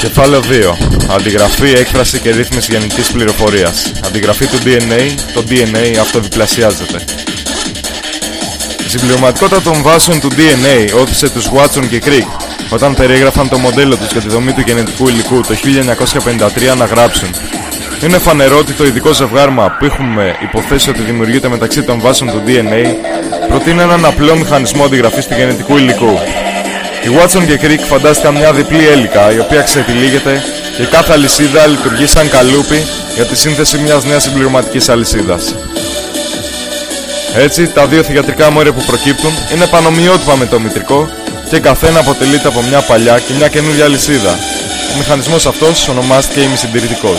Κεφάλαιο 2. Αντιγραφή, έκφραση και ρύθμιση γεννητικής πληροφορίας. Αντιγραφή του DNA. Το DNA αυτοδιπλασιάζεται. Η συμπληρωματικότητα των βάσεων του DNA όθησε τους Watson και Crick όταν περιέγραφαν το μοντέλο τους για τη δομή του γενετικού υλικού το 1953 να γράψουν: είναι φανερό ότι το ειδικό ζευγάρμα που έχουμε υποθέσει ότι δημιουργείται μεταξύ των βάσεων του DNA προτείνει έναν απλό μηχανισμό αντιγραφής του γενετικού υλικού. Οι Watson και Crick φαντάστηκαν μια διπλή έλικα η οποία ξετυλίγεται και κάθε αλυσίδα λειτουργεί σαν καλούπι για τη σύνθεση μιας νέας συμπληρωματικής αλυσίδας. Έτσι, τα δύο θυγατρικά μόρια που προκύπτουν είναι πανομοιότυπα με το μητρικό και καθένα αποτελείται από μια παλιά και μια καινούργια αλυσίδα. Ο μηχανισμός αυτός ονομάστηκε ημισυντηρητικός.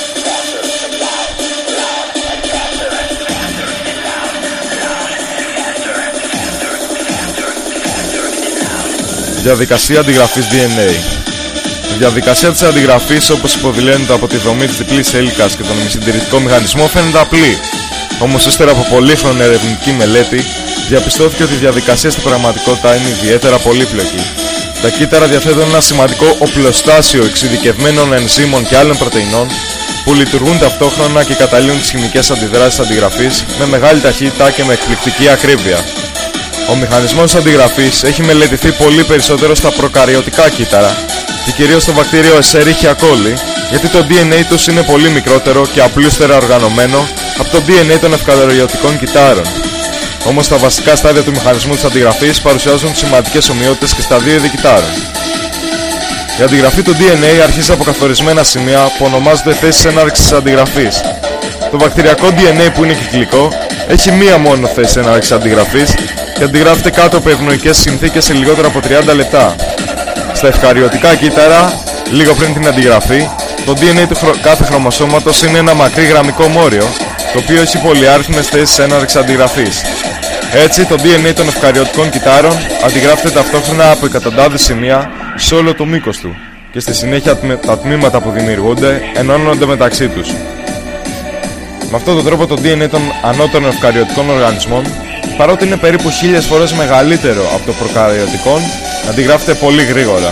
Διαδικασία αντιγραφής DNA. Η διαδικασία της αντιγραφής, όπως υποδηλώνεται από τη δομή της διπλής έλικας και τον ημισυντηρητικό μηχανισμό, φαίνεται απλή. Όμως, ύστερα από πολύχρονη ερευνητική μελέτη, διαπιστώθηκε ότι η διαδικασία στην πραγματικότητα είναι ιδιαίτερα πολύπλοκη. Τα κύτταρα διαθέτουν ένα σημαντικό οπλοστάσιο εξειδικευμένων ενζύμων και άλλων πρωτεϊνών που λειτουργούν ταυτόχρονα και καταλύουν τις χημικές αντιδράσεις αντιγραφής με μεγάλη ταχύτητα και με εκπληκτική ακρίβεια. Ο μηχανισμός αντιγραφής έχει μελετηθεί πολύ περισσότερο στα προκαριωτικά κύτταρα και κυρίως στο βακτήριο Escherichia coli, γιατί το DNA τους είναι πολύ μικρότερο και απλούστερα οργανωμένο από το DNA των ευκαριωτικών κυττάρων. Όμως τα βασικά στάδια του μηχανισμού της αντιγραφής παρουσιάζουν σημαντικές ομοιότητες και στα δύο είδη κυττάρων. Η αντιγραφή του DNA αρχίζει από καθορισμένα σημεία που ονομάζονται θέσεις έναρξης αντιγραφής. Το βακτηριακό DNA, που είναι κυκλικό, έχει μία μόνο θέση έναρξης αντιγραφής και αντιγράφεται κάτω από ευνοϊκές συνθήκες σε λιγότερο από 30 λεπτά. Στα ευκαριωτικά κύτταρα, λίγο πριν την αντιγραφή, το DNA του κάθε χρωμοσώματος είναι ένα μακρύ γραμμικό μόριο, το οποίο έχει πολυάριθμες θέσεις έναρξης αντιγραφής. Έτσι, το DNA των ευκαριωτικών κυττάρων αντιγράφεται ταυτόχρονα από εκατοντάδες σημεία σε όλο το μήκος του και στη συνέχεια τα τμήματα που δημιουργούνται ενώνονται μεταξύ τους. Με αυτόν τον τρόπο το DNA των ανώτερων ευκαριωτικών οργανισμών, παρότι είναι περίπου 1000 φορές μεγαλύτερο από το προκαριωτικών, αντιγράφεται πολύ γρήγορα.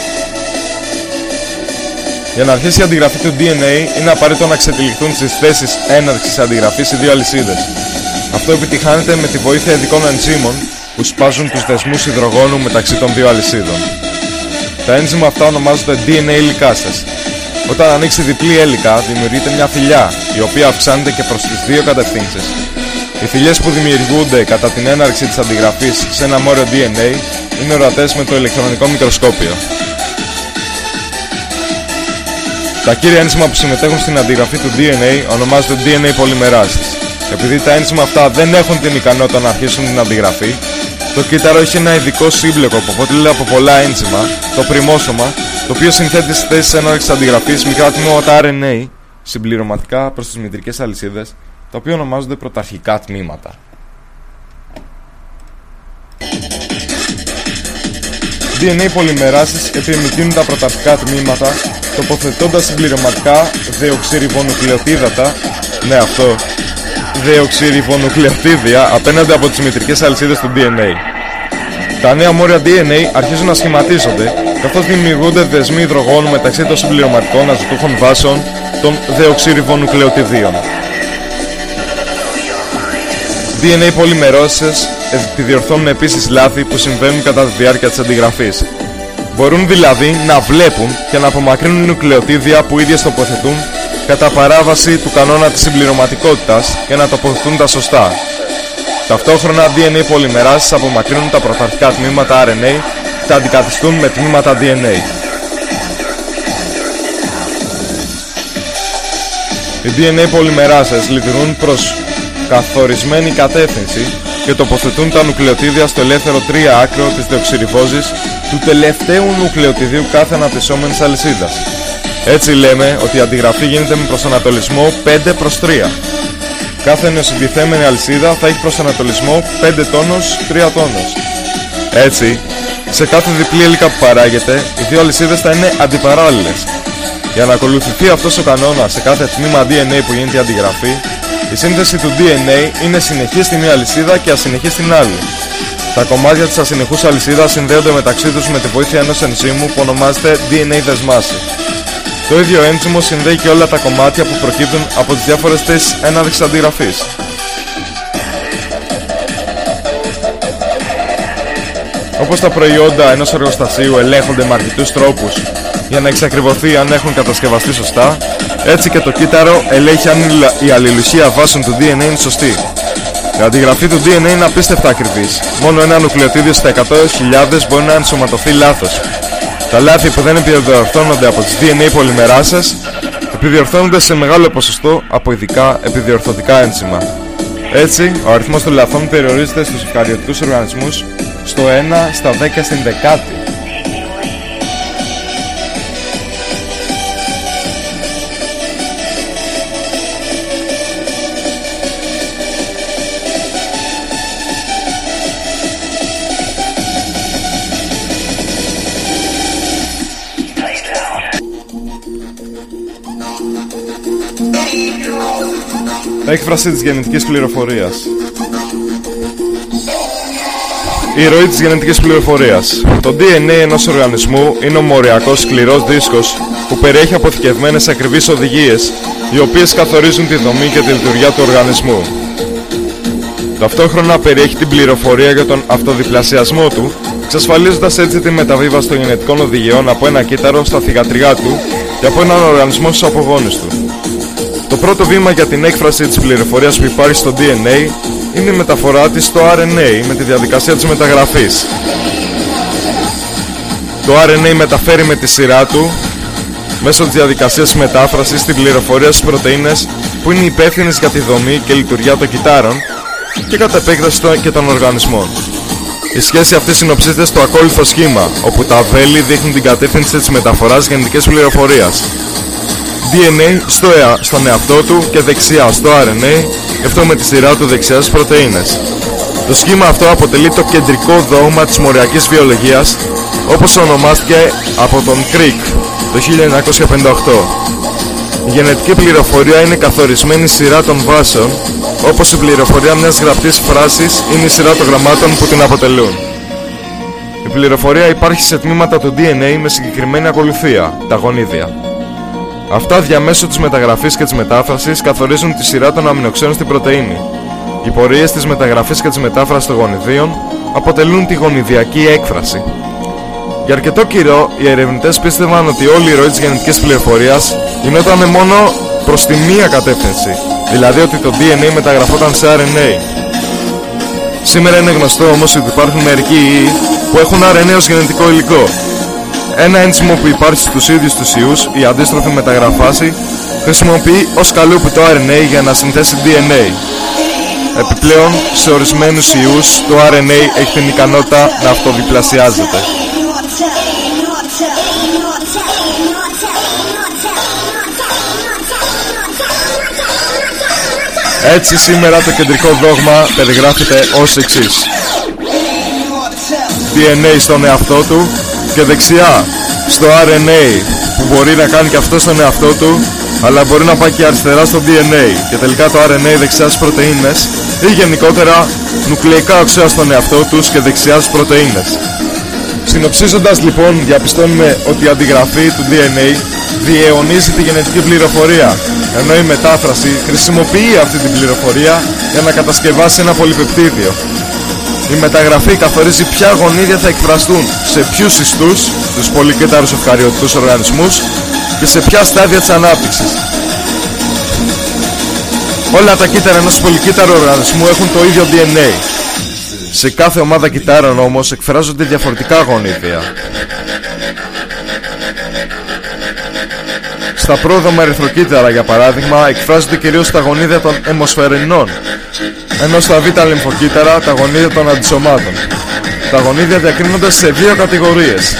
Για να αρχίσει η αντιγραφή του DNA είναι απαραίτητο να ξετυλιχθούν στις θέσεις έναρξης αντιγραφής οι δύο αλυσίδες. Αυτό επιτυχάνεται με τη βοήθεια ειδικών ενζύμων που σπάζουν τους δεσμούς υδρογόνου μεταξύ των δύο αλυσίδων. Τα ένζυμα αυτά ονομάζονται DNA ελικάστες. Όταν ανοίξει διπλή έλικα, δημιουργείται μια θηλιά, η οποία αυξάνεται και προς τις δύο κατευθύνσεις. Οι θηλιές που δημιουργούνται κατά την έναρξη της αντιγραφής σε ένα μόριο DNA είναι ορατές με το ηλεκτρονικό μικροσκόπιο. Τα κύρια ένζυμα που συμμετέχουν στην αντιγραφή του DNA ονομάζονται DNA πολυμεράσεις. Επειδή τα ένζυμα αυτά δεν έχουν την ικανότητα να αρχίσουν την αντιγραφή, το κύτταρο έχει ένα ειδικό σύμπλεκο που αποτελείται από πολλά ένζυμα, το πριμόσωμα, το οποίο συνθέτει στις θέσεις έναρξης αντιγραφής μικρά τμήματα RNA συμπληρωματικά προς τις μητρικές αλυσίδες, τα οποία ονομάζονται πρωταρχικά τμήματα. DNA πολυμεράσεις επιμικρύνουν τα πρωταρχικά τμήματα τοποθετώντας συμπληρωματικά δεοξυριβονουκλεοτίδατα, δεοξυριβονουκλεοτίδια απέναντι από τις μητρικές αλυσίδες του DNA. Τα νέα μόρια DNA αρχίζουν να σχηματίζονται καθώς δημιουργούνται δεσμοί υδρογόνου μεταξύ των συμπληρωματικών αζωτούχων βάσεων των δεοξυριβονουκλεοτιδίων. DNA πολυμερώσεις επιδιορθώνουν επίσης λάθη που συμβαίνουν κατά τη διάρκεια της αντιγραφής. Μπορούν δηλαδή να βλέπουν και να απομακρύνουν νουκλεοτίδια που ίδιες τοποθετούν κατά παράβαση του κανόνα της συμπληρωματικότητας και να τοποθετούν τα σωστά. Ταυτόχρονα, DNA πολυμεράσεις απομακρύνουν τα πρωταρχικά τμήματα RNA και τα αντικαθιστούν με τμήματα DNA. Οι DNA πολυμεράσεις λειτουργούν προς καθορισμένη κατεύθυνση και τοποθετούν τα νουκλεοτίδια στο ελεύθερο 3 άκρο της δεοξυριβόζης του τελευταίου νουκλεοτιδίου κάθε αναπτυσσόμενης αλυσίδας. Έτσι λέμε ότι η αντιγραφή γίνεται με προσανατολισμό 5 προς 3. Κάθε νεοσυντηθέμενη αλυσίδα θα έχει προσανατολισμό 5 τόνος, 3 τόνος. Έτσι, σε κάθε διπλή έλικα που παράγεται, οι δύο αλυσίδες θα είναι αντιπαράλληλες. Για να ακολουθηθεί αυτός ο κανόνας σε κάθε τμήμα DNA που γίνεται η αντιγραφή, η σύνθεση του DNA είναι συνεχής στη μία αλυσίδα και ασυνεχής στην άλλη. Τα κομμάτια της ασυνεχούς αλυσίδας συνδέονται μεταξύ τους με τη βοήθεια ενός ενζύμου που ονομάζεται DNA δεσμάση. Το ίδιο ένζυμο συνδέει και όλα τα κομμάτια που προκύπτουν από τις διάφορες θέσεις έναρξης αντιγραφής. Όπως τα προϊόντα ενός εργοστασίου ελέγχονται με αρκετούς τρόπους για να εξακριβωθεί αν έχουν κατασκευαστεί σωστά, έτσι και το κύτταρο ελέγχει αν η αλληλουχία βάσεων του DNA είναι σωστή. Η αντιγραφή του DNA είναι απίστευτα ακριβής. Μόνο ένα νουκλεοτίδιο στα 100.000 μπορεί να ενσωματωθεί λάθος. Τα λάθη που δεν επιδιορθώνονται από τις DNA πολυμεράσες επιδιορθώνονται σε μεγάλο ποσοστό από ειδικά επιδιορθωτικά ένζημα. Έτσι, ο αριθμός των λαθών περιορίζεται στους ευκαριωτικούς οργανισμούς στο 1 στα 10 στην δεκάτη. Έκφραση της γενετικής πληροφορίας. Η ροή της γενετικής πληροφορίας. Το DNA ενός οργανισμού είναι ο μοριακός σκληρός δίσκος που περιέχει αποθηκευμένες ακριβείς οδηγίες, οι οποίες καθορίζουν τη δομή και τη λειτουργία του οργανισμού. Ταυτόχρονα περιέχει την πληροφορία για τον αυτοδιπλασιασμό του, εξασφαλίζοντας έτσι τη μεταβίβαση των γενετικών οδηγιών από ένα κύτταρο στα θυγατρικά του και από έναν οργανισμό στους απογόνους του. Το πρώτο βήμα για την έκφραση της πληροφορίας που υπάρχει στο DNA είναι η μεταφορά της στο RNA με τη διαδικασία της μεταγραφής. Το RNA μεταφέρει με τη σειρά του, μέσω της διαδικασίας μετάφρασης, την πληροφορία στις πρωτεΐνες που είναι υπεύθυνες για τη δομή και λειτουργία των κυττάρων και κατά επέκταση και των οργανισμών. Η σχέση αυτή συνοψίζεται στο ακόλουθο σχήμα, όπου τα βέλη δείχνουν την κατεύθυνση της μεταφοράς γενετικής πληροφορίας. DNA στον εαυτό του και δεξιά στο RNA, και αυτό με τη σειρά του δεξιά στις πρωτεΐνες. Το σχήμα αυτό αποτελεί το κεντρικό δόγμα της μοριακής βιολογίας, όπως ονομάστηκε από τον Crick το 1958. Η γενετική πληροφορία είναι καθορισμένη σειρά των βάσεων, όπως η πληροφορία μιας γραπτής φράσης είναι η σειρά των γραμμάτων που την αποτελούν. Η πληροφορία υπάρχει σε τμήματα του DNA με συγκεκριμένη ακολουθία, τα γονίδια. Αυτά διαμέσου της μεταγραφής και της μετάφρασης καθορίζουν τη σειρά των αμινοξέων στην πρωτεΐνη. Οι πορείες της μεταγραφής και της μετάφρασης των γονιδίων αποτελούν τη γονιδιακή έκφραση. Για αρκετό καιρό, οι ερευνητές πίστευαν ότι όλη η ροή της γενετικής πληροφορίας γινόταν μόνο προς τη μία κατεύθυνση, δηλαδή ότι το DNA μεταγραφόταν σε RNA. Σήμερα είναι γνωστό όμως ότι υπάρχουν μερικοί ιοί που έχουν RNA ως γενετικό υλικό. Ένα ένζυμο που υπάρχει στους ίδιους τους ιούς, η αντίστροφη μεταγραφάση, χρησιμοποιεί ως καλούπι το RNA για να συνθέσει DNA. Επιπλέον, σε ορισμένους ιούς, το RNA έχει την ικανότητα να αυτοδιπλασιάζεται. Έτσι, σήμερα το κεντρικό δόγμα περιγράφεται ως εξής: DNA στον εαυτό του και δεξιά στο RNA που μπορεί να κάνει και αυτό στον εαυτό του, αλλά μπορεί να πάει και αριστερά στο DNA και τελικά το RNA δεξιά στις πρωτεΐνες ή γενικότερα νουκλεϊκά οξέα στον εαυτό τους και δεξιά στις πρωτεΐνες. Συνοψίζοντας λοιπόν, διαπιστώνουμε ότι η αντιγραφή του DNA διαιωνίζει τη γενετική πληροφορία, ενώ η μετάφραση χρησιμοποιεί αυτή την πληροφορία για να κατασκευάσει ένα πολυπεπτίδιο. Η μεταγραφή καθορίζει ποια γονίδια θα εκφραστούν σε ποιους ιστούς, τους πολυκύτταρους ευκαριωτικούς οργανισμούς, και σε ποια στάδια της ανάπτυξης. Όλα τα κύτταρα ενός πολυκύτταρου οργανισμού έχουν το ίδιο DNA. Σε κάθε ομάδα κυττάρων όμως εκφράζονται διαφορετικά γονίδια. Στα πρόδομα ερυθροκύτταρα, για παράδειγμα, εκφράζονται κυρίως τα γονίδια των αιμοσφαιρινών, ενώ στα β' λυμφοκύτταρα τα γονίδια των αντισωμάτων. Τα γονίδια διακρίνονται σε δύο κατηγορίες.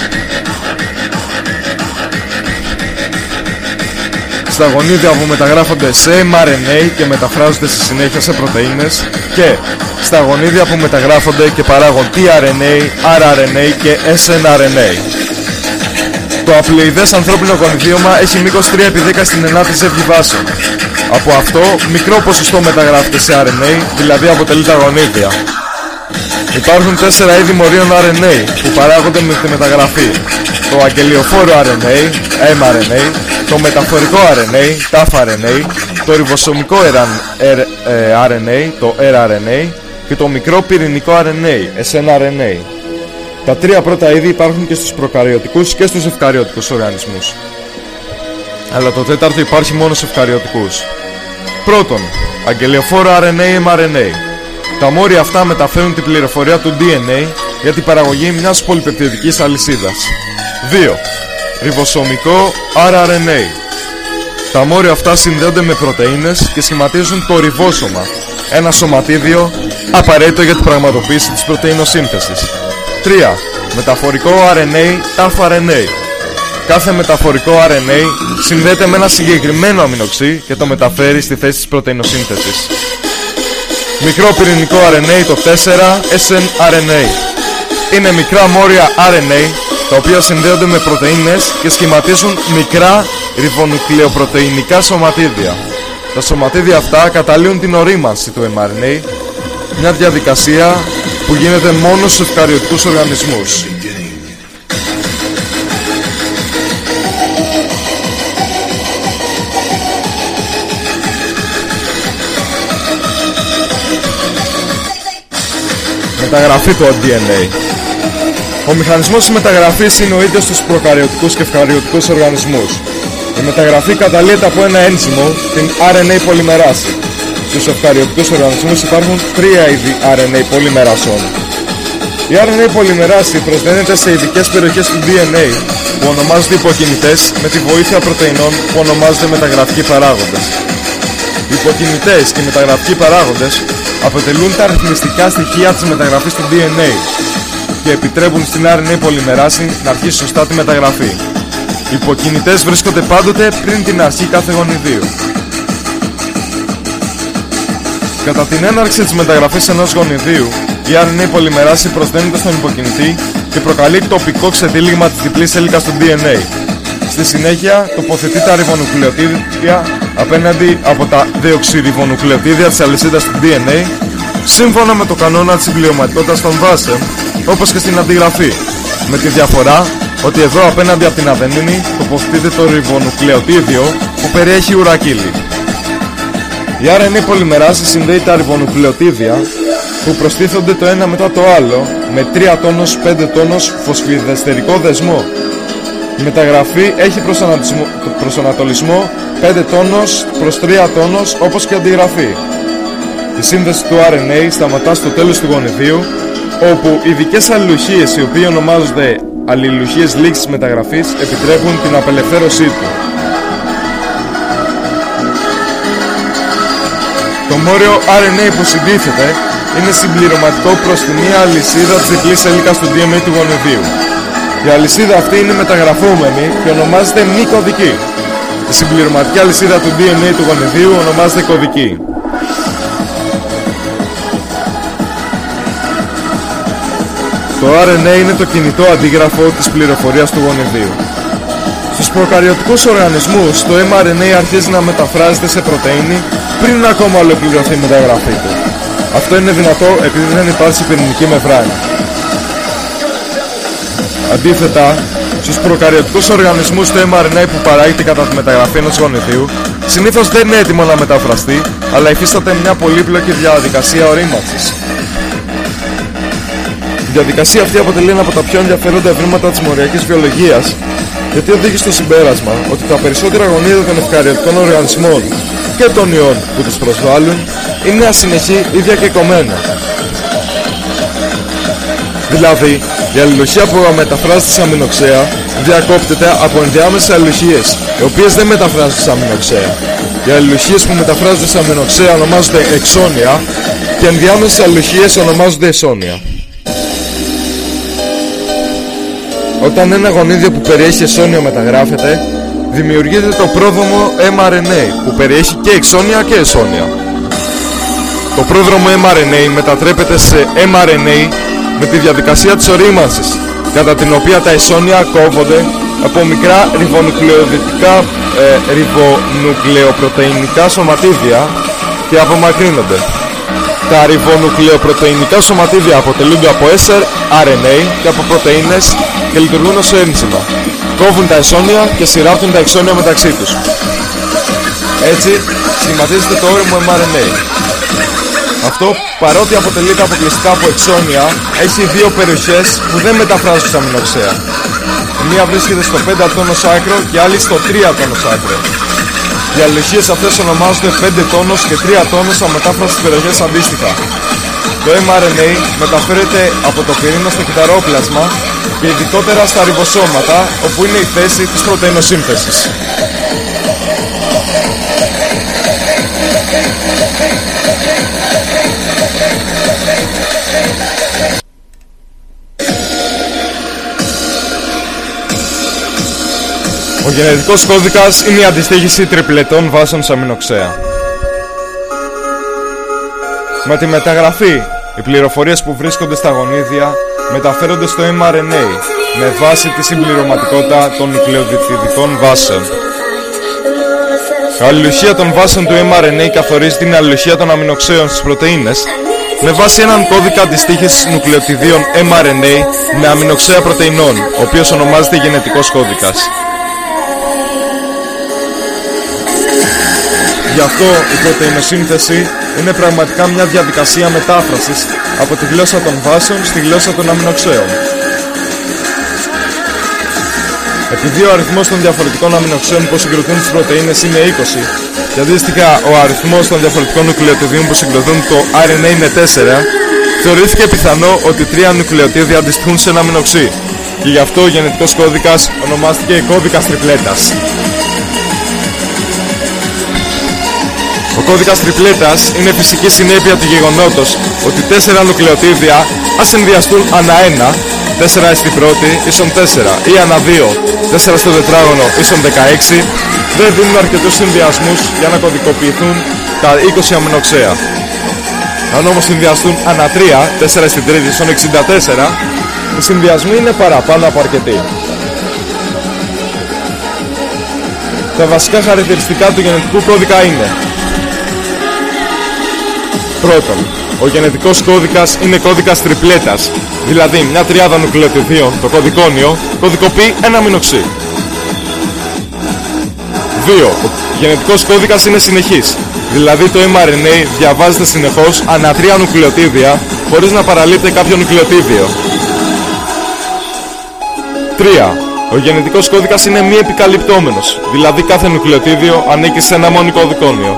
Στα γονίδια που μεταγράφονται σε mRNA και μεταφράζονται στη συνέχεια σε πρωτεΐνες, και στα γονίδια που μεταγράφονται και παράγουν tRNA, rRNA και snRNA. Το απλοειδές ανθρώπινο γονιδίωμα έχει μήκος 3/10 στην 9η ζεύγη βάσεων. Από αυτό, μικρό ποσοστό μεταγράφεται σε RNA, δηλαδή αποτελεί τα γονίδια. Υπάρχουν 4 είδη μορίων RNA που παράγονται με τη μεταγραφή. Το αγγελιοφόρο RNA, mRNA, το μεταφορικό RNA, tRNA, το ριβοσωμικό RNA, το rRNA και το μικρό πυρηνικό RNA, snRNA. Τα 3 πρώτα είδη υπάρχουν και στους προκαριωτικούς και στους ευκαριωτικούς οργανισμούς. Αλλά το 4ο υπάρχει μόνο στους ευκαριωτικούς. Πρώτον, αγγελιοφόρο RNA, mRNA. Τα μόρια αυτά μεταφέρουν την πληροφορία του DNA για την παραγωγή μιας πολυπεπτιδικής αλυσίδας. 2. Ριβοσωμικό rRNA. Τα μόρια αυτά συνδέονται με πρωτεΐνες και σχηματίζουν το ριβόσωμα, ένα σωματίδιο απαραίτητο για την πραγματοποίηση της πρωτεϊνοσύνθεσης. 3. Μεταφορικό RNA, tRNA. Κάθε μεταφορικό RNA συνδέεται με ένα συγκεκριμένο αμινοξύ και το μεταφέρει στη θέση της πρωτεϊνοσύνθεσης. Μικρό πυρηνικό RNA, το 4, snRNA. Είναι μικρά μόρια RNA τα οποία συνδέονται με πρωτεΐνες και σχηματίζουν μικρά ριβονουκλεοπρωτεϊνικά σωματίδια. Τα σωματίδια αυτά καταλύουν την ορίμανση του mRNA, μια διαδικασία που γίνεται μόνο στους ευκαριωτικούς οργανισμούς. Μεταγραφή του DNA. Ο μηχανισμός της μεταγραφής είναι ο ίδιος στους προκαριωτικούς και ευκαριωτικούς οργανισμούς. Η μεταγραφή καταλύεται από ένα ένζυμο, την RNA πολυμεράση. Στους ευκαριωτικούς οργανισμούς υπάρχουν 3 είδη RNA πολυμερασών. Η RNA πολυμεράση προσδένεται σε ειδικές περιοχές του DNA που ονομάζονται υποκινητές με τη βοήθεια πρωτεϊνών που ονομάζονται μεταγραφικοί παράγοντες. Οι υποκινητές και οι μεταγραφικοί παράγοντες αποτελούν τα αριθμιστικά στοιχεία της μεταγραφής του DNA και επιτρέπουν στην RNA πολυμεράση να αρχίσει σωστά τη μεταγραφή. Οι υποκινητές βρίσκονται πάντοτε πριν την αρχή κάθε γονιδίου. Κατά την έναρξη της μεταγραφής ενός γονιδίου, η RNA πολυμεράση προσδένεται στον υποκινητή και προκαλεί τοπικό ξετύλιγμα της διπλής έλικας του DNA. Στη συνέχεια τοποθετεί τα ριβονουκλεοτίδια απέναντι από τα δεοξυριβονουκλεοτίδια της αλυσίδας του DNA, σύμφωνα με το κανόνα της συμπληρωματικότητας των βάσεων, όπως και στην αντιγραφή, με τη διαφορά ότι εδώ απέναντι από την αδενίνη τοποθετείται το ριβονουκλεοτίδιο που περιέχει ουρακίλι. Η RNA πολυμεράση συνδέει τα ριβονουκλεοτίδια που προστίθονται το ένα μετά το άλλο με 3 τόνος 5 τόνος φωσφιδεστερικό δεσμό. Η μεταγραφή έχει προσανατολισμό 5 τόνος προς 3 τόνος όπως και αντιγραφή. Η σύνδεση του RNA σταματά στο τέλος του γονιδίου, όπου ειδικές αλληλουχίες, οι οποίες ονομάζονται αλληλουχίες λήξης μεταγραφής, επιτρέπουν την απελευθέρωσή του. Το μόριο RNA που συντίθεται είναι συμπληρωματικό προς τη μία αλυσίδα της διπλής έλικας του DNA του γονιδίου. Η αλυσίδα αυτή είναι μεταγραφόμενη και ονομάζεται μη κωδική. Η συμπληρωματική αλυσίδα του DNA του γονιδίου ονομάζεται κωδική. Το RNA είναι το κινητό αντίγραφο της πληροφορίας του γονιδίου. Στους προκαριωτικούς οργανισμούς, το mRNA αρχίζει να μεταφράζεται σε πρωτεΐνη πριν ακόμα ολοκληρωθεί η μεταγραφή του. Αυτό είναι δυνατό επειδή δεν υπάρχει πυρηνική μεμβράνη. Αντίθετα, στους προκαριωτικούς οργανισμούς, το mRNA που παράγεται κατά τη μεταγραφή ενός γονιδίου συνήθως δεν είναι έτοιμο να μεταφραστεί, αλλά υφίσταται μια πολύπλοκη διαδικασία ορίμανσης. Η διαδικασία αυτή αποτελεί ένα από τα πιο ενδιαφέροντα ευρήματα της μοριακής βιολογίας, γιατί οδήγησε στο συμπέρασμα ότι τα περισσότερα γονίδια των ευκαριωτικών οργανισμών και των ιών που τους προσβάλλουν είναι ασυνεχή ή διακεκομένα. Δηλαδή, η αλληλουχία που μεταφράζεται σε αμινοξέα διακόπτεται από ενδιάμεσες αλληλουχίες, οι οποίες δεν μεταφράζονται σε αμινοξέα. Οι αλληλουχίες που μεταφράζονται σε αμινοξέα ονομάζονται εξώνια και ενδιάμεσες αλληλουχίες ονομάζονται εσώνια. Όταν ένα γονίδιο που περιέχει εσώνιο μεταγράφεται, δημιουργείται το πρόδρομο mRNA που περιέχει και εξώνια και εσώνια. Το πρόδρομο mRNA μετατρέπεται σε mRNA με τη διαδικασία της ορίμανσης, κατά την οποία τα εσώνια κόβονται από μικρά ριβονουκλεοπρωτεϊνικά σωματίδια και απομακρύνονται. Τα ριβονουκλεοπρωτεϊνικά σωματίδια αποτελούνται από SR, RNA και από πρωτεΐνες και λειτουργούν ως ένζημα. Κόβουν τα εσόνια και σειράπτουν τα εξόνια μεταξύ τους. Έτσι σχηματίζεται το όριμο mRNA. Αυτό, παρότι αποτελείται αποκλειστικά από εξόνια, έχει δύο περιοχές που δεν μεταφράζουν στα αμινοξέα. Η μία βρίσκεται στο 5-τόνος άκρο και άλλη στο 3-τόνος άκρο. Οι αλληλουχίες αυτές ονομάζονται 5 τόνος και 3 τόνος αμετάφραστες περιοχές αντίστοιχα. Το mRNA μεταφέρεται από το πυρήνα στο κυταρόπλασμα και ειδικότερα στα ριβοσώματα, όπου είναι η θέση της πρωτεϊνοσύνθεσης. Ο γενετικός κώδικας είναι η αντιστοίχηση τριπλετών βάσεων σε αμινοξέα. Με τη μεταγραφή, οι πληροφορίες που βρίσκονται στα γονίδια μεταφέρονται στο mRNA με βάση τη συμπληρωματικότητα των νουκλεοτιδικών βάσεων. Η αλληλουχία των βάσεων του mRNA καθορίζει την αλληλουχία των αμινοξέων στις πρωτεΐνες με βάση έναν κώδικα αντιστοίχησης νουκλεοτιδίων mRNA με αμινοξέα πρωτεϊνών, ο οποίος ονομάζεται γενετικός κώδικας. Γι' αυτό η πρωτεϊνοσύνθεση είναι πραγματικά μια διαδικασία μετάφρασης από τη γλώσσα των βάσεων στη γλώσσα των αμινοξέων. Επειδή ο αριθμός των διαφορετικών αμινοξέων που συγκροτούν τις πρωτεΐνες είναι 20 και αντίστοιχα ο αριθμός των διαφορετικών νουκλεοτιδίων που συγκροτούν το RNA είναι 4, θεωρήθηκε πιθανό ότι 3 νουκλεοτίδια αντιστοιχούν σε ένα αμινοξύ και γι' αυτό ο γενετικός κώδικας ονομάστηκε κώδικας τριπλέτας. Ο κώδικας τριπλέτας είναι φυσική συνέπεια του γεγονότος ότι 4 νουκλεοτίδια ας συνδυαστούν ανά 1, 4 στην πρώτη ίσον 4 ή ανά 2, 4 στο τετράγωνο ίσον 16, δεν δίνουν αρκετούς συνδυασμούς για να κωδικοποιηθούν τα 20 αμινοξέα. Αν όμως συνδυαστούν ανά 3, 4 στην τρίτη ίσον 64, οι συνδυασμοί είναι παραπάνω από αρκετοί. Τα βασικά χαρακτηριστικά του γενετικού κώδικα είναι: πρώτον, ο γενετικός κώδικας είναι κώδικας τριπλέτας, δηλαδή μια τριάδα νουκλεοτιδίων, το κωδικόνιο, κωδικοποιεί ένα αμινοξύ. 2. Ο γενετικός κώδικας είναι συνεχής, δηλαδή το mRNA διαβάζεται συνεχώς ανά 3 νουκλεοτίδια χωρίς να παραλείπτει κάποιο νουκλεοτίδιο. 3. Ο γενετικός κώδικας είναι μη επικαλυπτόμενος, δηλαδή κάθε νουκλεοτίδιο ανήκει σε ένα μόνο κωδικόνιο.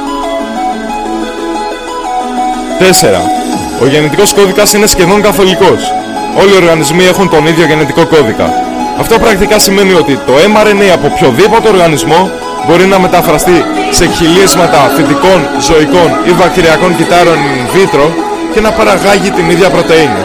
4. Ο γενετικός κώδικας είναι σχεδόν καθολικός. Όλοι οι οργανισμοί έχουν τον ίδιο γενετικό κώδικα. Αυτό πρακτικά σημαίνει ότι το mRNA από οποιοδήποτε οργανισμό μπορεί να μεταφραστεί σε χιλιέσματα φυτικών, ζωικών ή βακτηριακών κυτάρων in vitro και να παραγάγει την ίδια πρωτεΐνη.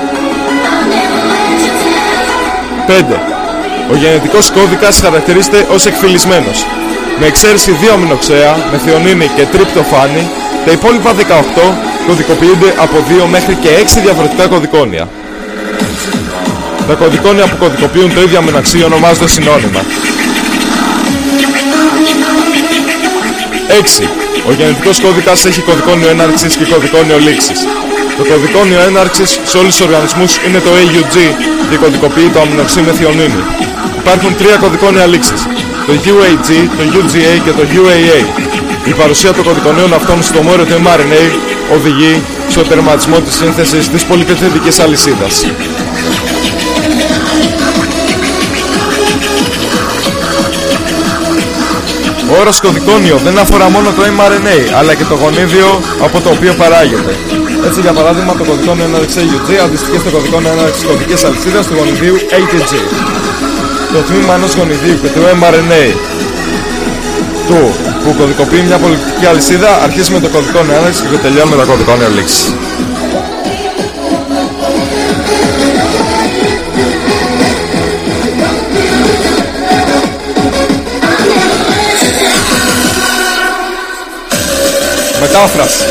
5. Ο γενετικός κώδικας χαρακτηρίζεται ως εκφυλισμένος. Με εξαίρεση 2 αμινοξέα, μεθιονίνη και τριπτοφάνη, τα υπόλοιπα 18 κωδικοποιούνται από 2 μέχρι και 6 διαφορετικά κωδικόνια. Τα κωδικόνια που κωδικοποιούν το ίδιο αμινοξύ ονομάζονται συνώνυμα. 6. Ο γενετικός κώδικας έχει κωδικόνιο έναρξης και κωδικόνιο λήξης. Το κωδικόνιο έναρξης σε όλους τους οργανισμούς είναι το AUG και κωδικοποιεί το αμινοξύ μεθιονίνη. Υπάρχουν 3 κωδικόνια λήξης, το UAG, το UGA και το UAA. Η παρουσία των κωδικονίων αυτών στο μόριο του mRNA οδηγεί στο τερματισμό της σύνθεσης της πολυπεπτιδικής αλυσίδας. Ο όρος κωδικόνιο δεν αφορά μόνο το mRNA, αλλά και το γονίδιο από το οποίο παράγεται. Έτσι, για παράδειγμα, το κωδικόνιο έναρξης AUG αντιστοιχεί στο κωδικόνιο έναρξης κωδικής αλυσίδας του γονιδίου ATG. Το τμήμα ενός γονιδίου και του mRNA που κωδικοποιεί μια πολυπεπτική αλυσίδα αρχίζει με το κωδικόνιο έναρξης και τελειώνει με το κωδικόνιο λήξης. Μετάφραση.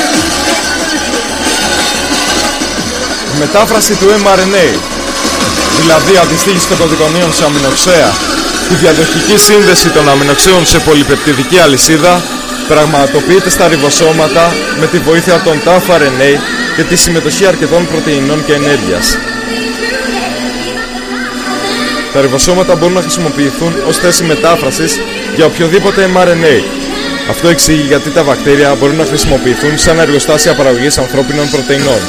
Μετάφραση του mRNA. δηλαδή αντιστοίχηση των κωδικονίων σε αμινοξέα, τη διαδοχική σύνδεση των αμινοξέων σε πολυπεπτιδική αλυσίδα, πραγματοποιείται στα ριβοσώματα με τη βοήθεια των tRNA και τη συμμετοχή αρκετών πρωτεϊνών και ενέργειας. Τα ριβοσώματα μπορούν να χρησιμοποιηθούν ως θέση μετάφρασης για οποιοδήποτε mRNA. Αυτό εξηγεί γιατί τα βακτήρια μπορούν να χρησιμοποιηθούν σαν εργοστάσια παραγωγής ανθρώπινων πρωτεϊνών.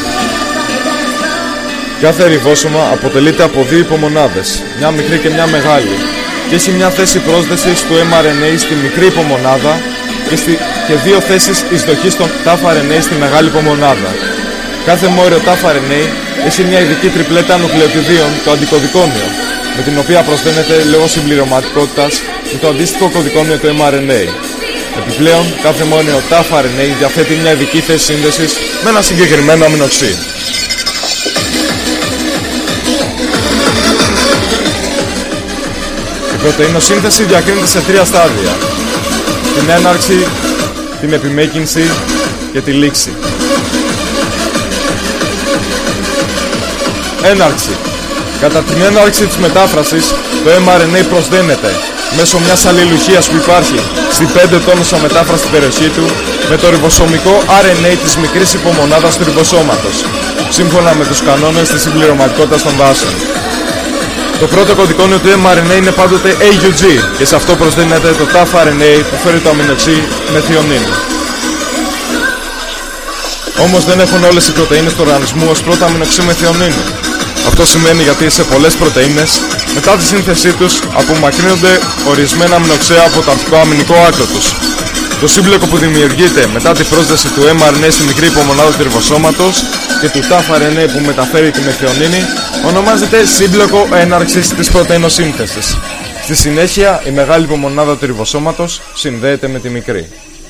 Κάθε ριβόσωμα αποτελείται από δύο υπομονάδες, μια μικρή και μια μεγάλη, και έχει μια θέση πρόσδεσης του mRNA στη μικρή υπομονάδα και δύο θέσεις εισδοχής των tRNA στη μεγάλη υπομονάδα. Κάθε μόριο tRNA έχει μια ειδική τριπλέτα νουκλεοτιδίων, το αντικωδικόνιο, με την οποία προσδένεται λόγω συμπληρωματικότητας με το αντίστοιχο κωδικόνιο του mRNA. Επιπλέον, κάθε μόνιο tRNA διαθέτει μια ειδική θέση σύνδεσης με ένα συγκεκριμένο αμινοξύ. Η πρωτεϊνοσύνθεση διακρίνεται σε τρία στάδια: την έναρξη, την επιμέκυνση και τη λήξη. Έναρξη. Κατά την έναρξη της μετάφρασης, το mRNA προσδένεται μέσω μιας αλληλουχίας που υπάρχει στη 5 τόνουσα μετάφραστη περιοχή του με το ριβοσωμικό RNA της μικρής υπομονάδας του ριβοσώματος, σύμφωνα με τους κανόνες της συμπληρωματικότητας των βάσεων. Το πρώτο κωδικόνιο του mRNA είναι πάντοτε AUG και σε αυτό προσδένεται το tRNA που φέρει το αμινοξύ μεθιονίνη. Όμως δεν έχουν όλες οι πρωτεΐνες του οργανισμού ως πρώτο αμινοξύ μεθιονίνη. Αυτό σημαίνει γιατί σε πολλές πρωτεΐνες, μετά τη σύνθεσή τους, απομακρύνονται ορισμένα αμινοξέα από το αρχικό αμινικό άκρο τους. Το σύμπλοκο που δημιουργείται μετά την πρόσδεση του mRNA στη μικρή υπομονάδα του ριβοσώματος και του tRNA που μεταφέρει τη μεθιονίνη ονομάζεται σύμπλοκο έναρξης της πρωτεϊνοσύνθεσης. Στη συνέχεια, η μεγάλη υπομονάδα του ριβοσώματος συνδέεται με τη μικρή.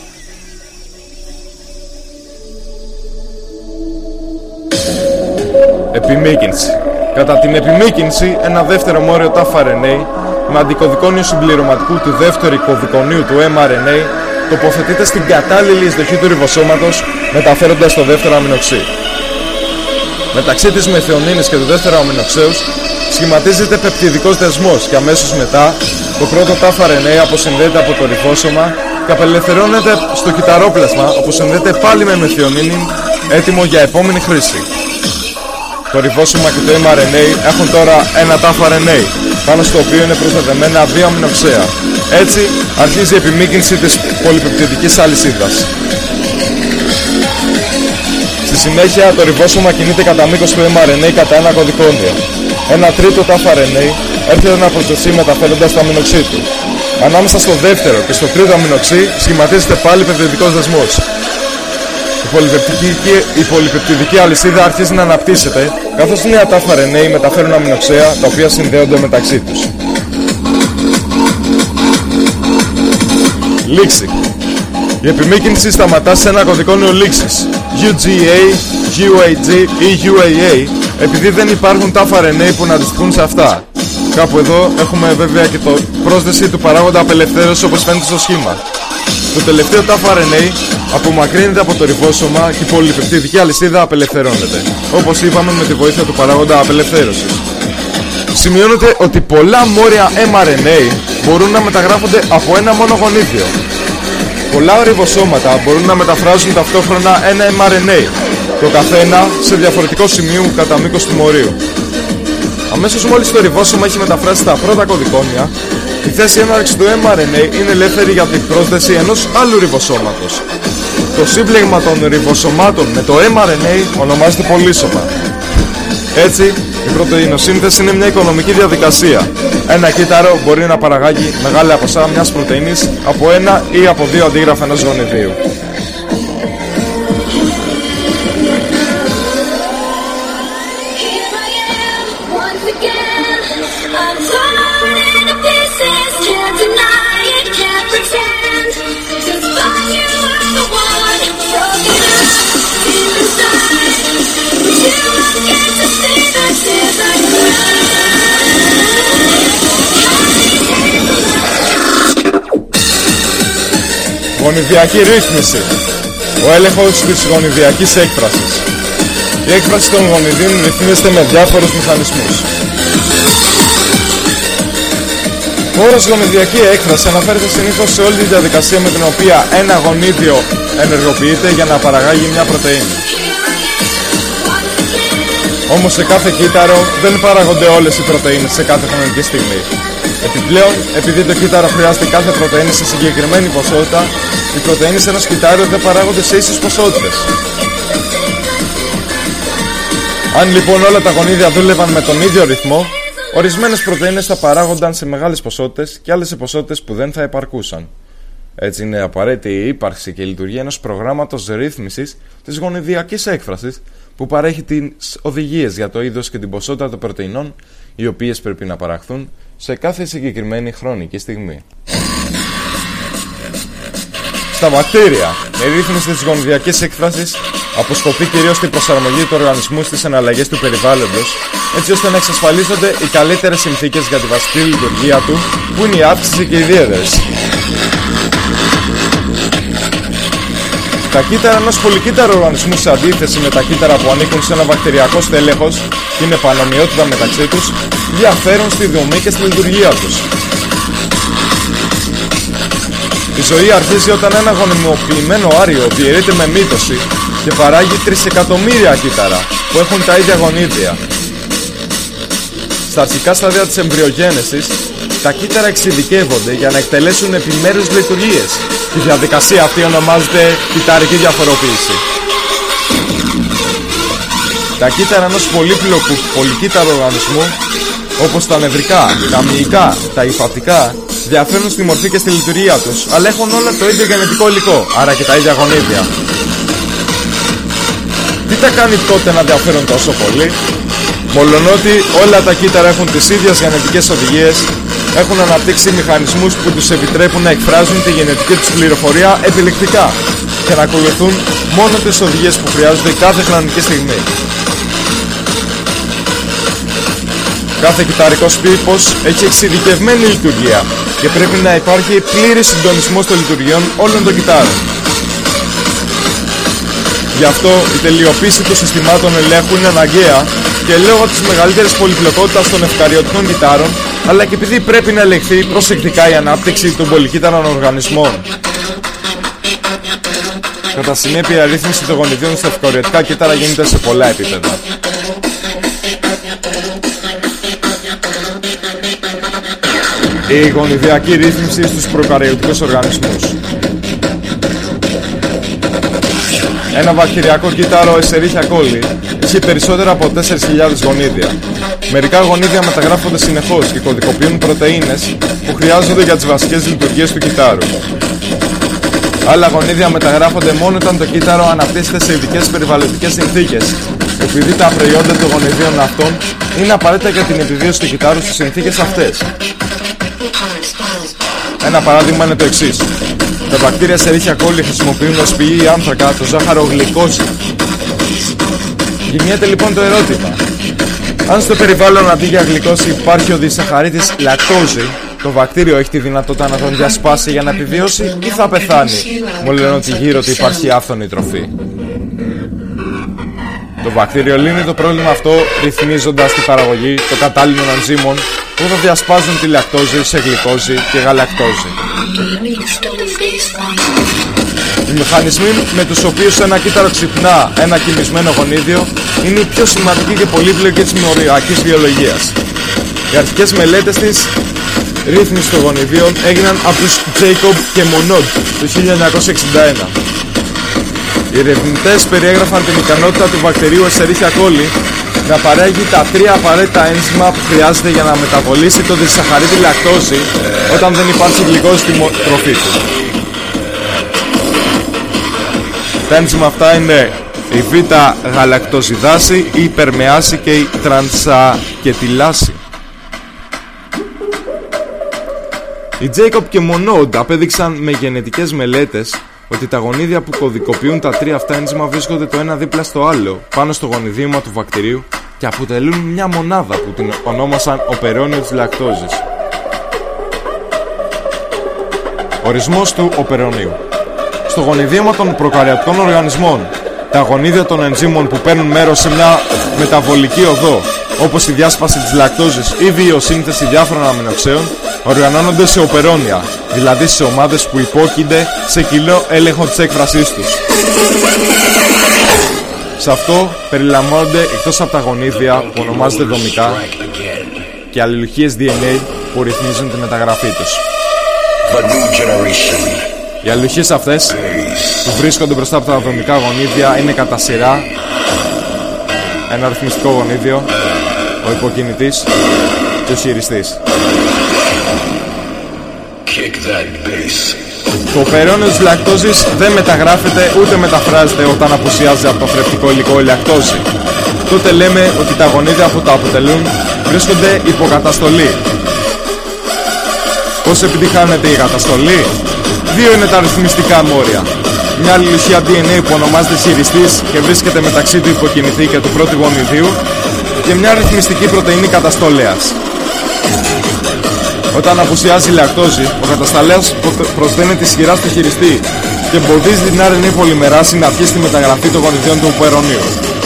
Επιμήκυνση. Κατά την επιμήκυνση, ένα δεύτερο μόριο tRNA με αντικωδικόνιο συμπληρωματικού του δεύτερου κωδικονίου του mRNA τοποθετείται στην κατάλληλη εισδοχή του ριβοσώματος, μεταφέροντας το δεύτερο αμινοξύ. Μεταξύ της μεθιονίνης και του δεύτερου αμινοξέους σχηματίζεται πεπτιδικός δεσμός και αμέσως μετά το πρώτο tRNA αποσυνδέεται από το ριβόσωμα και απελευθερώνεται στο κυταρόπλασμα, όπου συνδέεται πάλι με μεθιονίνη, έτοιμο για επόμενη χρήση. Το ριβόσωμα και το mRNA έχουν τώρα ένα tRNA, πάνω στο οποίο είναι προσδεδεμένα δύο αμινοξέα. Έτσι, αρχίζει η επιμήκυνση της πολυπεπτιδικής αλυσίδας. Στη συνέχεια, το ριβόσωμα κινείται κατά μήκος του mRNA κατά ένα κωδικόνιο. Ένα τρίτο tRNA έρχεται να προσδεθεί μεταφέροντας το αμινοξύ του. Ανάμεσα στο δεύτερο και στο τρίτο αμινοξύ σχηματίζεται πάλι πεπτιδικός δεσμός. Η πολυπεπτιδική αλυσίδα αρχίζει να αναπτύσσεται, καθώς νέα tRNA μεταφέρουν αμινοξέα τα οποία συνδέονται μεταξύ τους. Λήξη. Η επιμήκυνση σταματά σε ένα κωδικόνιο λήξης UGA, UAG ή UAA, επειδή δεν υπάρχουν tRNA που να αντιστοιχούν σε αυτά. Κάπου εδώ έχουμε βέβαια και το πρόσδεση του παράγοντα απελευθέρωσης, όπως φαίνεται στο σχήμα. Το τελευταίο tRNA απομακρύνεται από το ριβόσωμα και η πολυπεπτιδική αλυσίδα απελευθερώνεται, όπως είπαμε, με τη βοήθεια του παράγοντα απελευθέρωσης. Σημειώνεται ότι πολλά μόρια mRNA μπορούν να μεταγράφονται από ένα μόνο γονίδιο. Πολλά ριβοσώματα μπορούν να μεταφράζουν ταυτόχρονα ένα mRNA, το καθένα σε διαφορετικό σημείο κατά μήκος του μορίου. Αμέσως μόλις το ριβόσωμα έχει μεταφράσει τα πρώτα κωδικόνια, η θέση έναρξης του mRNA είναι ελεύθερη για την πρόσθεση ενός άλλου ριβοσώματος. Το σύμπλεγμα των ριβοσωμάτων με το mRNA ονομάζεται πολύσωμα. Έτσι, η πρωτεϊνοσύνθεση είναι μια οικονομική διαδικασία. Ένα κύτταρο μπορεί να παραγάγει μεγάλα ποσά μιας πρωτεΐνης από ένα ή από δύο αντίγραφα ενός γονιδίου. Γονιδιακή ρύθμιση. Ο έλεγχος της γονιδιακής έκφρασης. Η έκφραση των γονιδίων ρυθμίζεται με διάφορους μηχανισμούς. Ο όρος γονιδιακή έκφραση αναφέρεται συνήθως σε όλη τη διαδικασία με την οποία ένα γονίδιο ενεργοποιείται για να παραγάγει μια πρωτεΐνη. Όμως σε κάθε κύτταρο δεν παράγονται όλες οι πρωτεΐνες σε κάθε χρονική στιγμή. Επιπλέον, επειδή το κύτταρο χρειάζεται κάθε πρωτεΐνη σε συγκεκριμένη ποσότητα, οι πρωτεΐνες ενός κυττάρου δεν παράγονται σε ίσες ποσότητες. Αν λοιπόν όλα τα γονίδια δούλευαν με τον ίδιο ρυθμό, ορισμένες πρωτεΐνες θα παράγονταν σε μεγάλες ποσότητες και άλλες σε ποσότητες που δεν θα επαρκούσαν. Έτσι είναι απαραίτητη η ύπαρξη και η λειτουργία ενός προγράμματος ρύθμισης της γονιδιακής έκφρασης που παρέχει τις οδηγίες για το είδος και την ποσότητα των πρωτεϊνών οι οποίες πρέπει να παραχθούν σε κάθε συγκεκριμένη χρονική στιγμή. Στα βακτήρια, η ρύθμιση της γονιδιακής έκφρασης αποσκοπεί κυρίως στην προσαρμογή του οργανισμού στις εναλλαγές του περιβάλλοντος, έτσι ώστε να εξασφαλίζονται οι καλύτερες συνθήκες για τη βασική λειτουργία του, που είναι η αύξηση και η διέδραση. Τα κύτταρα ενός πολυκύτταρου οργανισμού, σε αντίθεση με τα κύτταρα που ανήκουν σε ένα βακτηριακό στέλεχος και είναι πανομοιότητα μεταξύ τους, διαφέρουν στη δομή και στη λειτουργία τους. Η ζωή αρχίζει όταν ένα γονιμοποιημένο άριο διαιρείται με μύτωση και παράγει 3 εκατομμύρια κύτταρα που έχουν τα ίδια γονίδια. Στα αρχικά στάδια της εμβριογένεσης, τα κύτταρα εξειδικεύονται για να εκτελέσουν επιμέρους λειτουργίες. Η διαδικασία αυτή ονομάζεται κυτταρική διαφοροποίηση. Τα κύτταρα ενός πολύπλοκου πολυκύτταρου οργανισμού, όπως τα νευρικά, τα μυϊκά, τα υφατικά, διαφέρουν στη μορφή και στη λειτουργία τους, αλλά έχουν όλα το ίδιο γενετικό υλικό, άρα και τα ίδια γονίδια. Τι τα κάνει τότε να διαφέρουν τόσο πολύ? Μολονότι όλα τα κύτταρα έχουν τις ίδιες γενετικές οδηγίες, έχουν αναπτύξει μηχανισμούς που τους επιτρέπουν να εκφράζουν τη γενετική τους πληροφορία επιλεκτικά και να ακολουθούν μόνο τις οδηγίες που χρειάζονται κάθε χρονική στιγμή. Κάθε κυτταρικός τύπος έχει εξειδικευμένη λειτουργία και πρέπει να υπάρχει πλήρης συντονισμός των λειτουργιών όλων των κυττάρων. Γι' αυτό η τελειοποίηση των συστημάτων ελέγχου είναι αναγκαία και λόγω της μεγαλύτερης πολυπλοκότητας των ευκαριωτικών κυττάρων, αλλά και επειδή πρέπει να ελεγχθεί προσεκτικά η ανάπτυξη των πολυκύτταρων οργανισμών. Κατά συνέπεια, η ρύθμιση των γονιδίων στα ευκαριωτικά κύτταρα γίνεται σε πολλά επίπεδα. Η γονιδιακή ρύθμιση στους προκαριωτικούς οργανισμούς. Ένα βακτηριακό κύτταρο Escherichia coli έχει περισσότερα από 4.000 γονίδια. Μερικά γονίδια μεταγράφονται συνεχώς και κωδικοποιούν πρωτεΐνες που χρειάζονται για τις βασικές λειτουργίες του κυττάρου. Άλλα γονίδια μεταγράφονται μόνο όταν το κύτταρο αναπτύσσεται σε ειδικές περιβαλλοντικές συνθήκες, επειδή τα προϊόντα των γονιδίων αυτών είναι απαραίτητα για την επιβίωση του κυττάρου στις συνθήκες αυτές. Ένα παράδειγμα είναι το εξής. Τα βακτήρια Escherichia coli χρησιμοποιούν ως πηγή άνθρακα το ζάχαρο γλυκόζη. Γεννιέται λοιπόν το ερώτημα. Αν στο περιβάλλον αντί για γλυκόζη υπάρχει ο δισαχαρίτης λακτόζη, το βακτήριο έχει τη δυνατότητα να τον διασπάσει για να επιβιώσει ή θα πεθάνει, μολονότι γύρω του υπάρχει άφθονη τροφή? Το βακτήριο λύνει το πρόβλημα αυτό ρυθμίζοντας την παραγωγή των κατάλληλων ενζύμων που θα διασπάζουν τη λακτόζη σε γλυκόζη και γαλακτόζη. Οι μηχανισμοί με τους οποίους ένα κύτταρο ξυπνά ένα κοιμισμένο γονίδιο είναι οι πιο σημαντικοί και πολύπλοκοι της μοριακής βιολογίας. Οι αρχικές μελέτες της ρύθμισης των γονιδίων έγιναν από τους Jacob και Monod το 1961. Οι ερευνητές περιέγραφαν την ικανότητα του βακτηρίου Escherichia coli να παράγει τα 3 απαραίτητα ένζημα που χρειάζεται για να μεταβολήσει το δισαχαρίτη λακτόζη όταν δεν υπάρχει γλυκόζη στη τροφή του. Τα ένζημα αυτά είναι η β-γαλακτοζιδάση, η υπερμεάση και η τρανσακετιλάση. Οι Jacob και Monod απέδειξαν με γενετικές μελέτες ότι τα γονίδια που κωδικοποιούν τα 3 αυτά ένζημα βρίσκονται το ένα δίπλα στο άλλο πάνω στο γονιδίωμα του βακτηρίου και αποτελούν μια μονάδα που την ονόμασαν οπερόνιο της λακτόζης. Ορισμός του οπερονίου. Στο γονιδίωμα των προκαριωτικών οργανισμών, Τα γονίδια των ενζύμων που παίρνουν μέρος σε μια μεταβολική οδό, όπως η διάσπαση της λακτόζης ή βιοσύνθεση διάφορων αμινοξέων, οργανώνονται σε οπερόνια, δηλαδή σε ομάδες που υπόκεινται σε κοινό έλεγχο της έκφρασής τους. Σε αυτό περιλαμβάνονται, εκτός από τα γονίδια που ονομάζονται δομικά, και αλληλουχίες DNA που ρυθμίζουν τη μεταγραφή τους. Οι αλληλουχίες αυτές που βρίσκονται μπροστά από τα δομικά γονίδια είναι κατά σειρά ένα ρυθμιστικό γονίδιο, ο υποκινητής και ο χειριστής. Το οπερόνιο της λακτόζης δεν μεταγράφεται ούτε μεταφράζεται όταν απουσιάζει από το θρεπτικό υλικό η λακτόζη. Τότε λέμε ότι τα γονίδια που τα αποτελούν βρίσκονται υποκαταστολή. Πώς επιτυχάνεται η καταστολή? Δύο είναι τα αριθμιστικά μόρια. Μια αλληλουχία DNA που ονομάζεται χειριστής και βρίσκεται μεταξύ του υποκινητή και του πρώτου γονιδίου, και μια αριθμιστική πρωτεΐνη καταστολέας. Όταν απουσιάζει η λακτόζη, ο κατασταλέας προσδένεται ισχυρά στο χειριστή και εμποδίζει την RNA πολυμεράση να αρχίσει τη μεταγραφή των γονιδιών του οπερονίου.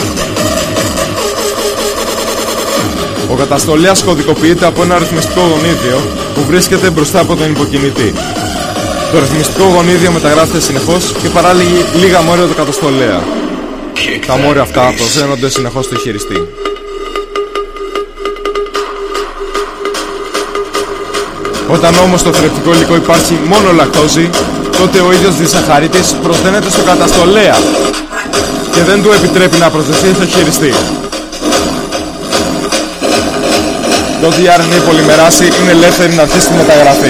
Ο καταστολέας κωδικοποιείται από ένα αριθμιστικό γονίδιο που βρίσκεται μπροστά από τον υποκινητή. Το αριθμιστικό γονίδιο μεταγράφεται συνεχώς και παράλληλα λίγα μόρια του καταστολέα. Τα μόρια αυτά προσδένονται συνεχώς στο χειριστή. Όταν όμως στο θρεπτικό υλικό υπάρχει μόνο λακτόζη, τότε ο ίδιος δισαχαρίτης προσδένεται στο καταστολέα και δεν του επιτρέπει να προσδεθεί στο χειριστή. Τότε η RNA πολυμεράση είναι ελεύθερη να αρχίσει τη μεταγραφή.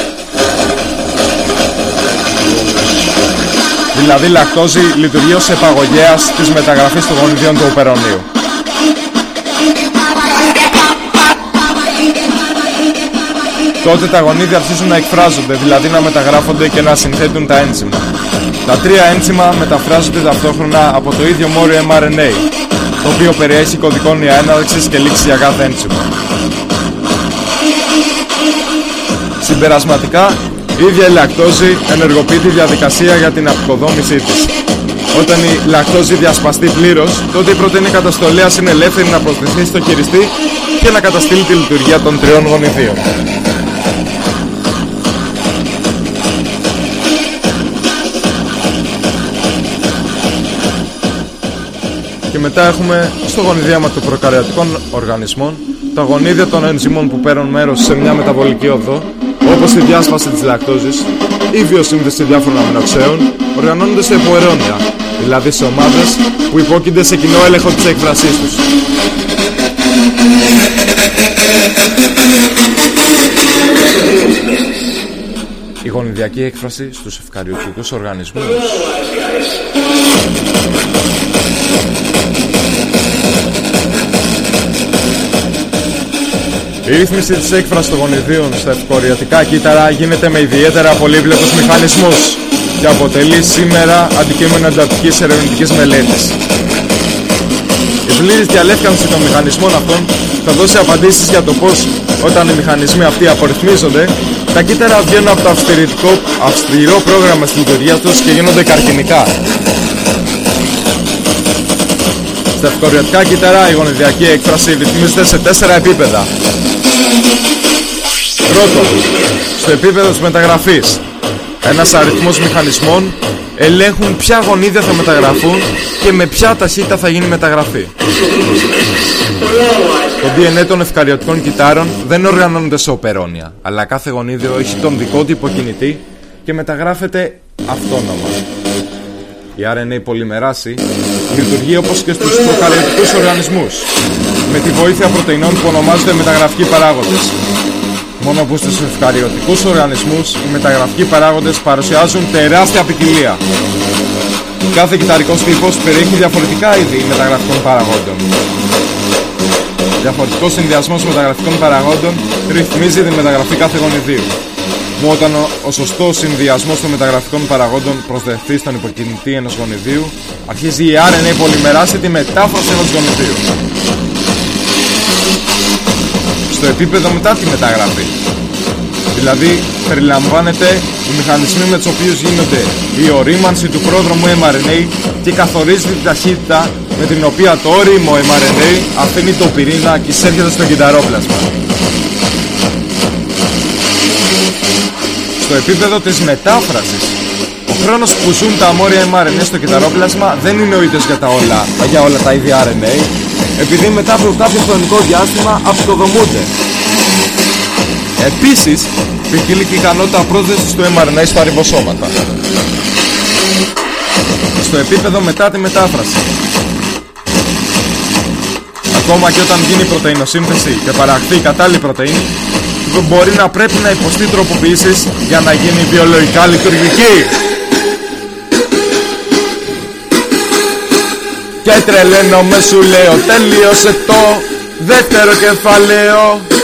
Δηλαδή η λακτόζη λειτουργεί ως επαγωγέας της μεταγραφής των γονιδιών του οπερονίου. Τότε τα γονίδια αρχίζουν να εκφράζονται, δηλαδή να μεταγράφονται και να συνθέτουν τα ένζημα. Τα τρία ένζημα μεταφράζονται ταυτόχρονα από το ίδιο μόριο mRNA, το οποίο περιέχει κωδικόνια έναρξης και λήξης για κάθε ένζημα. Συμπερασματικά, η ίδια η λακτόζη ενεργοποιεί τη διαδικασία για την αποκοδόμησή της. Όταν η λακτόζη διασπαστεί πλήρως, τότε η πρωτεΐνη καταστολέας είναι ελεύθερη να προσθεθεί στο χειριστή και να καταστήλει τη λειτουργία των τριών γονιδίων. Και μετά έχουμε στο γονιδίαμα των προκαριωτικών οργανισμών τα γονίδια των ενζυμών που παίρνουν μέρος σε μια μεταβολική οδό, όπως η διάσπαση της λακτόζης ή η βιοσύνθεση διάφορων αμινοξέων, οργανώνονται σε υποερώνια, δηλαδή σε ομάδες που υπόκεινται σε κοινό έλεγχο της έκφρασής τους. Η γονιδιακή έκφραση στους ευκαριωτικούς οργανισμούς. Η ρύθμιση της έκφρασης των γονιδίων στα ευκαριωτικά κύτταρα γίνεται με ιδιαίτερα πολύπλοκους μηχανισμούς και αποτελεί σήμερα αντικείμενο εντατικής ερευνητικής μελέτης. Η πλήρης διαλεύκανση των μηχανισμών αυτών θα δώσει απαντήσεις για το πώς, όταν οι μηχανισμοί αυτοί απορριθμίζονται, τα κύτταρα βγαίνουν από το αυστηρό πρόγραμμα στη λειτουργία τους και γίνονται καρκινικά. Στα ευκαριωτικά κύτταρα η γονιδιακή έκφραση ρυθμίζεται σε 4 επίπεδα. Πρώτον, στο επίπεδο της μεταγραφής, ένας αριθμός μηχανισμών ελέγχουν ποια γονίδια θα μεταγραφούν και με ποια ταχύτητα θα γίνει η μεταγραφή. Το DNA των ευκαριωτικών κυττάρων δεν οργανώνεται σε οπερόνια, αλλά κάθε γονίδιο έχει τον δικό του υποκινητή και μεταγράφεται αυτόνομα. Η RNA πολυμεράση λειτουργεί όπως και στους προκαριωτικούς οργανισμούς, με τη βοήθεια πρωτεϊνών που ονομάζονται μεταγραφικοί παράγοντες. Μόνο που στους ευκαριωτικούς οργανισμούς οι μεταγραφικοί παράγοντες παρουσιάζουν τεράστια ποικιλία. Κάθε κυτταρικός τύπος περιέχει διαφορετικά είδη μεταγραφικών παραγόντων. Διαφορετικός συνδυασμός μεταγραφικών παραγόντων ρυθμίζει τη μεταγραφή κάθε γονιδίου. Μόνο όταν ο σωστός συνδυασμός των μεταγραφικών παραγόντων προσδεθεί στον υποκινητή ενός γονιδίου, αρχίζει η RNA πολυμεράση τη μετάφραση ενός γονιδίου. Στο επίπεδο μετά τη μεταγραφή, δηλαδή περιλαμβάνεται οι μηχανισμοί με τους οποίους γίνεται η ορίμανση του πρόδρομου mRNA και καθορίζεται την ταχύτητα με την οποία το όριμο mRNA αφήνει το πυρήνα και εισέρχεται στο κυτταρόπλασμα. Στο επίπεδο της μετάφρασης, ο χρόνος που ζουν τα αμόρια mRNA στο κυτταρόπλασμα δεν είναι ο ίδιος για όλα τα είδη RNA, επειδή μετά από κάποιο χρονικό διάστημα αυτοδομούνται. Επίσης, ποικίλει και η ικανότητα πρόσδεσης του mRNA στα ριβοσώματα. Στο επίπεδο μετά τη μετάφραση, ακόμα και όταν γίνει πρωτεϊνοσύνθεση και παραχθεί η κατάλληλη πρωτεΐνη, μπορεί να πρέπει να υποστεί τροποποιήσεις για να γίνει βιολογικά λειτουργική. Και τρελαίνομαι, σου λέω, τελείωσε το δεύτερο κεφάλαιο.